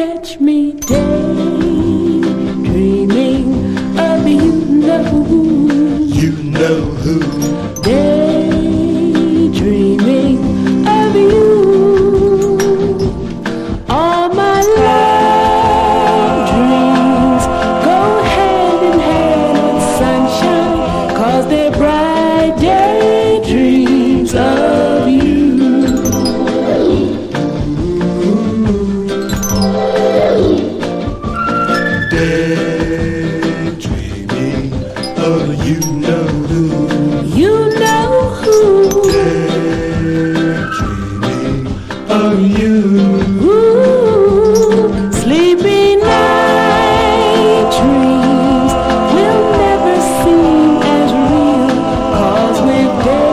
catch me daydreaming of you know who. You know who. Daydreaming of you. All my love dreams go hand in hand with sunshine, 'cause they're bright daydreams of you. Daydreaming of you know who. You know who. Daydreaming of you. Ooh, sleepy night dreams.